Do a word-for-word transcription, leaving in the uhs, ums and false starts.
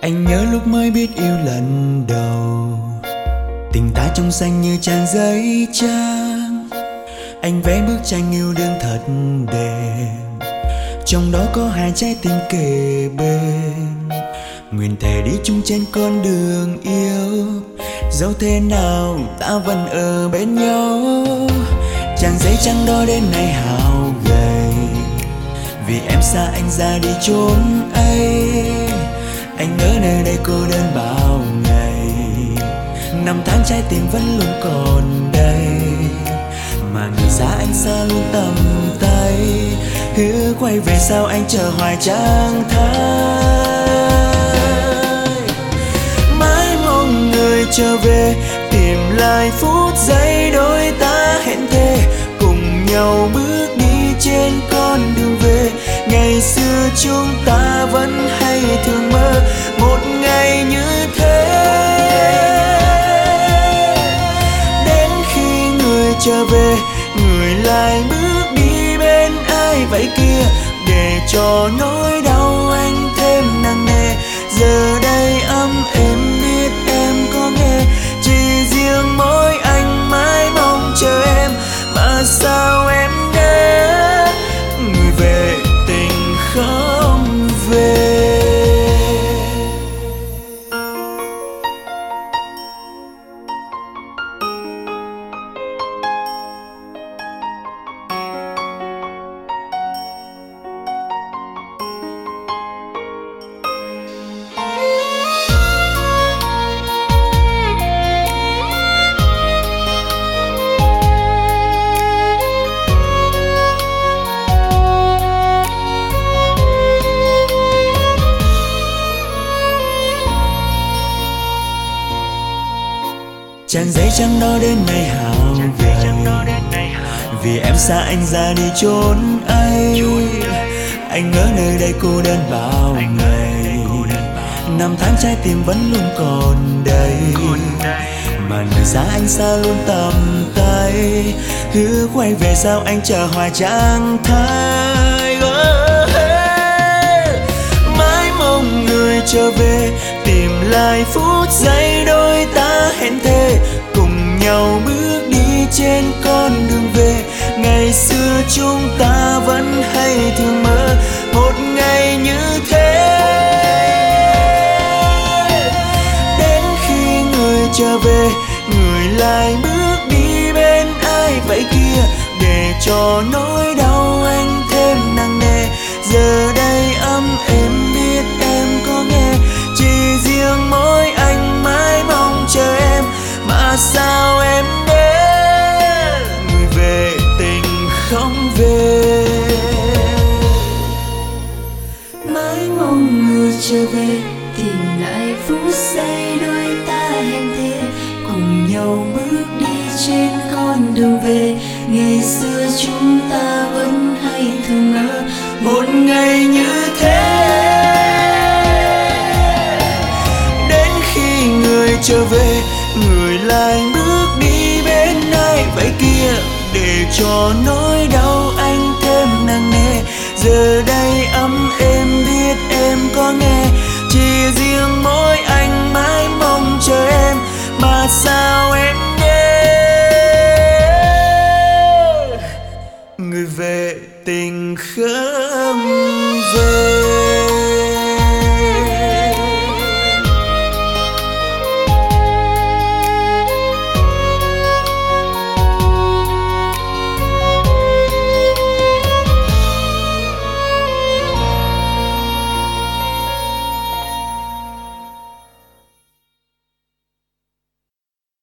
Anh nhớ lúc mới biết yêu lần đầu, tình ta trong xanh như trang giấy trắng. Anh vẽ bức tranh yêu đương thật đẹp, trong đó có hai trái tim kề bên. Nguyện thề đi chung trên con đường yêu, dẫu thế nào ta vẫn ở bên nhau. Trang giấy trắng đó đến nay hao gầy, vì em xa anh ra đi chốn ấy. Anh ở nơi đây cô đơn bao ngày, năm tháng trái tim vẫn luôn còn đây. Mà người xa anh xa luôn tầm tay, hứa quay về sao anh chờ hoài chẳng thấy. Mãi mong người trở về, tìm lại phút giây đôi ta hẹn thề, cùng nhau bước đi trên con đường về. Ngày xưa chúng ta vẫn hay thường mơ một ngày như thế. Đến khi người trở về, người lại bước đi bên ai vậy kia, để cho nỗi đau anh thêm nặng nề. Giờ đây ấm êm biết em có nghe, chỉ riêng mỗi anh mãi mong chờ em. Mà sao em đến, người về tình không về. Trang giấy trắng đó đến nay hao gầy, vì em xa anh ra đi chốn ấy. Anh ở nơi đây cô đơn bao ngày, năm tháng trái tim vẫn luôn còn đây. Mà người xa anh xa luôn tầm tay, hứa quay về sao anh chờ hoài chẳng thấy. Mãi mong người trở về, tìm lại phút giây đôi ta hẹn thề, cùng nhau bước đi trên con đường về. Ngày xưa chúng ta vẫn hay thường mơ một ngày như thế. Đến khi người trở về, người lại bước đi bên ai vậy kia, để cho nỗi đau anh thêm nặng nề. Giờ đây ấm êm biết em có nghe, chỉ riêng mỗi anh mãi mong chờ em. Mà sao em đến, người về tình không về. Mãi mong người trở về, tìm lại phút giây đôi ta hẹn thề, cùng nhau bước đi trên con đường về. Ngày xưa chúng ta vẫn hay thường mơ một ngày như thế. Đến khi người trở về, người lại bước đi bên ai vậy kia, để cho nỗi đau anh thêm nặng nề. Giờ đây ấm êm biết em có nghe, chỉ riêng mỗi anh mãi mong chờ em. Mà sao em đến, người về tình không về.